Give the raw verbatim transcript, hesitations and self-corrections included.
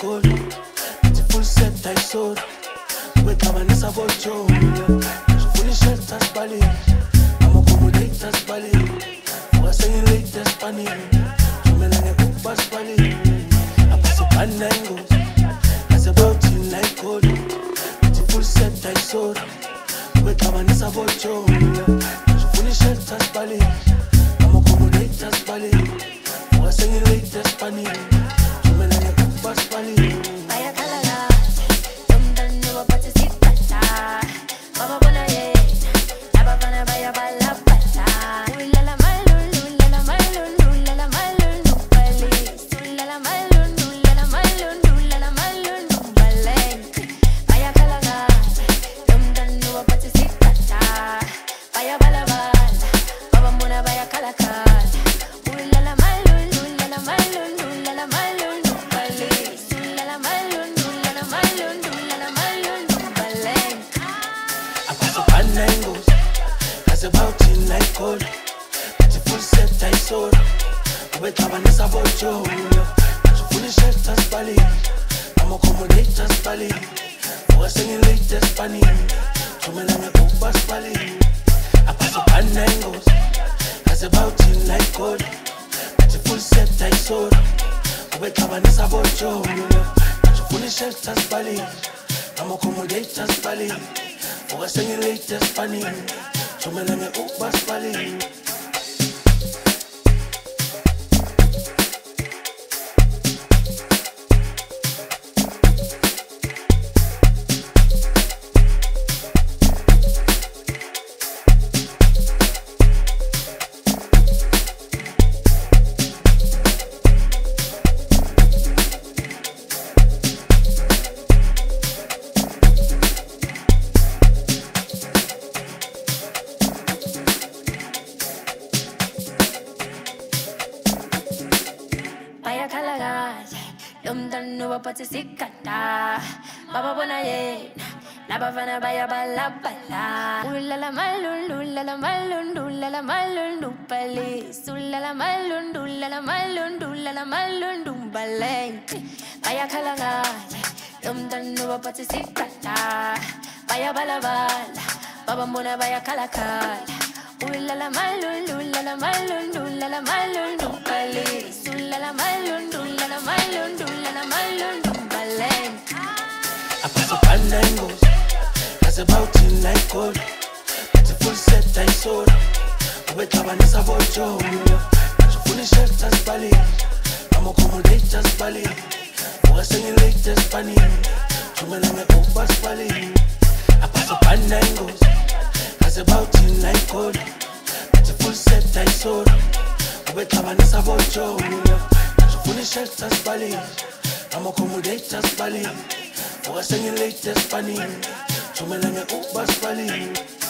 cold. It's a full set I sold. With Vanessa Bojo. Fully shelters Bali. I'm accommodators Bali. For a singing latest funny. Women and a Uber's Bali. I pass up and angles. That's about in like cold. It's a full set I sold. With Vanessa Bojo. Fully shelters Bali. I'm accommodators Bali. For a singing latest funny. Women and a Uber's Bali. Vaya calada, donde no participata. Baba bona ye, la baba vaya bala bala. Ula la malun, ula la malun, ula la malun, bali. Ula la malun, ula la malun, ula la malun, bali. Vaya calada, donde no participata. Vaya bala bala, baba bona vaya calacala. Ula la malun, ula la malun, ula la malun, bali. Ula la malun, ula la malun, ula la malun, bali. I pass up and angles. That's about in like cold. It's a full set I sold. With Vanessa Bojo. So fully shelters Bali. I'm accommodators Bali. For a singing latest funny. So men and a Uber's Bali. I pass up and angles. That's about in like cold. It's a full set I sold. With Vanessa Bojo. So fully shelters Bali. I'm accommodators Bali. For a singing latest funny. So men and a Uber's Bali. Vaya calagas, donde no participata. Baba bona ye, la baba vaya bala bala. Ula la malun, ula la malun, ula la malun, bali. Ula la malun, ula la malun, ula la malun, bali. Vaya calagas, donde no participata. Vaya bala bala, baba bona vaya calacala. Ula la malun, ula la malun, ula la malun, bali. Ula la malun, ula la malun, ula la malun, bali. I pass up and angles. That's about in like cold. It's a full set I sold. With Vanessa Bojo. So fully shelters Bali. I'm accommodators Bali. For a singing latest funny. So men and a Uber's Bali. I pass up and angles. That's about in like cold. It's a full set I sold. With Vanessa Bojo. So fully shelters Bali. I'm accommodators Bali. For a singing latest funny. So men and a Uber's Bali.